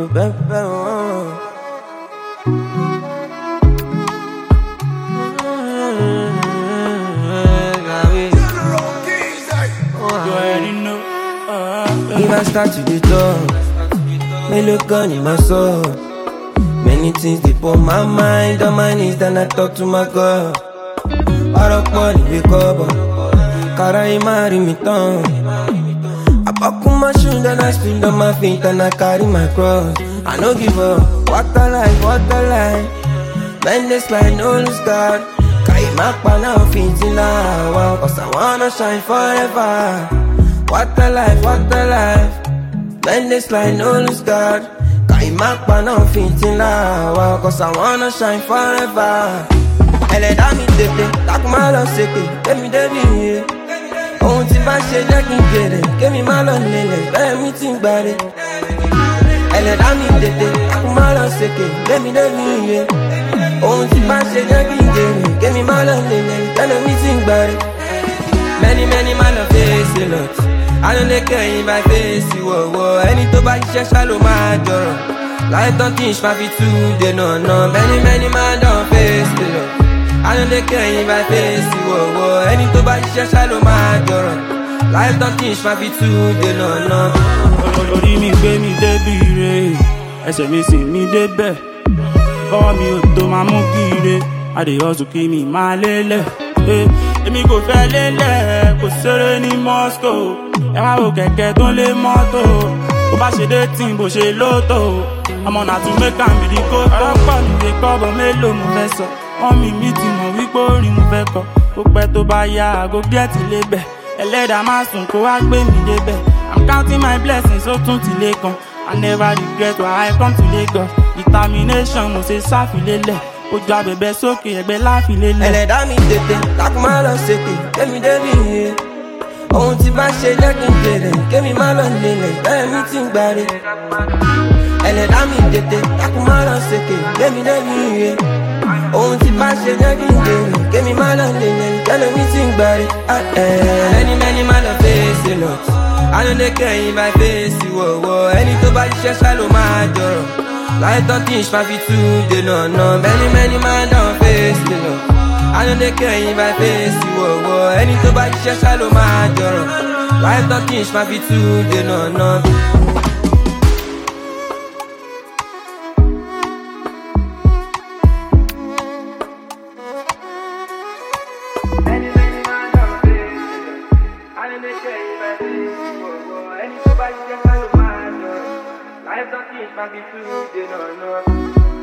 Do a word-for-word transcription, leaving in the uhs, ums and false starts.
tó bẹ́ẹ̀ wọ́n. If I start to the talk, me look on in my soul. Many things they put my mind on my knees, then I talk to my God. I don't want to wake up, Kara marry me down. I buckle my shoes, then I spin on my feet, and I carry my cross. I don't give up. What a life, what a life. Man, this line, no lose God. Kaimakpa now, feeling now, cause I wanna shine forever. What a life, what a life. Man, this line, no lose God. Kaimakpa now, feeling now, cause I wanna shine forever. Ẹlẹ́dàá mi tètè, takú má lọ ṣèké, kémi débi iye. Ohun tí bá ṣe jẹ́ kí n jèrè, kémi má lọ nílẹ̀, bẹ́ẹ̀ mi ti ń gbàre. Ẹlẹ́dàá mi tètè, takú má lọ ṣèké, kémi débi iye. Ohun tí bá ṣe jẹ́ kí n jèrè, kémi má lọ nílẹ̀, bẹ́ẹ̀ mi ti ń gbàre. Many many man of face a lot. I don't dey care if I face you, oh, oh. Ẹni tó bá ṣiṣẹ́ ṣá ló máa jọrọ̀. Life don't teach my feet today, no, no. Many many man don't face a lot. I don't dey care if I face you, oh, oh. Ẹni tó bá ṣiṣẹ́ ṣá ló máa jọrọ̀. Life don't teach my feet today, no, no. Orí mi gbé mi débi re, ẹsẹ̀ mi sì mi débẹ̀. Bọ́wọ́ mi ò tó máa mú kiri, adé hustle kí mi máa lélẹ̀. Èmi kò fẹ́ lélẹ̀, kò ṣeré ní Moscow. Ẹ wá wo kẹ̀kẹ́ tó lé mọ́tò. Bó bá ṣe dating bó ṣe lóto. I'm on to make am be the code. Ọ̀rọ̀ pọ̀ mi lè kọ́ bọ̀ mélòó mo fẹ́ sọ. Wọ́n mi mi ti mọ̀ wípé orin mo fẹ́ kọ. Ó pẹ́ tó bá yá àgọ́ gẹ́ẹ̀tì lébẹ̀. Ẹlẹ́dàá má sùn kó wá gbé mi débẹ̀. I'm counting my blessings ó tún ti lé kan. I never regret why I come to Lagos. Determination mo ṣe sáfilélẹ̀. Ojú abẹ̀bẹ̀ sókè ẹgbẹ́ láfilélẹ̀. Ẹlẹ́dàá mi tètè, takú má lọ ṣèké, kémi débi iye. Ohun tí bá ṣe jẹ́ kí n jèrè, kémi má lọ nílẹ̀, bẹ́ẹ̀ mi ti ń gbàre. Ẹlẹ́dàá mi tètè, takú má lọ ṣèké, kémi débi iye. Ohun tí bá ṣe jẹ́ kí n jèrè, kémi má lọ nílẹ̀, bẹ́ẹ̀ mi ti ń gbàre. Many many man of face a lot. I don't dey care if I face you, oh, oh. Ẹni tó bá ṣiṣẹ́ ṣá ló máa jọrọ̀. Life don't teach my feet today, no, no. Many many man don't face a lot. I don't dey care if I face you, oh, oh. Ẹni tó bá ṣiṣẹ́ ṣá ló máa jọrọ̀. Life don't teach my feet today, no, no. Many many man don't face it. I don't dey care if I face you, oh, oh. Ẹni tó bá ṣiṣẹ́ ṣá ló máa jọrọ̀. Life don't teach my feet today, no, no.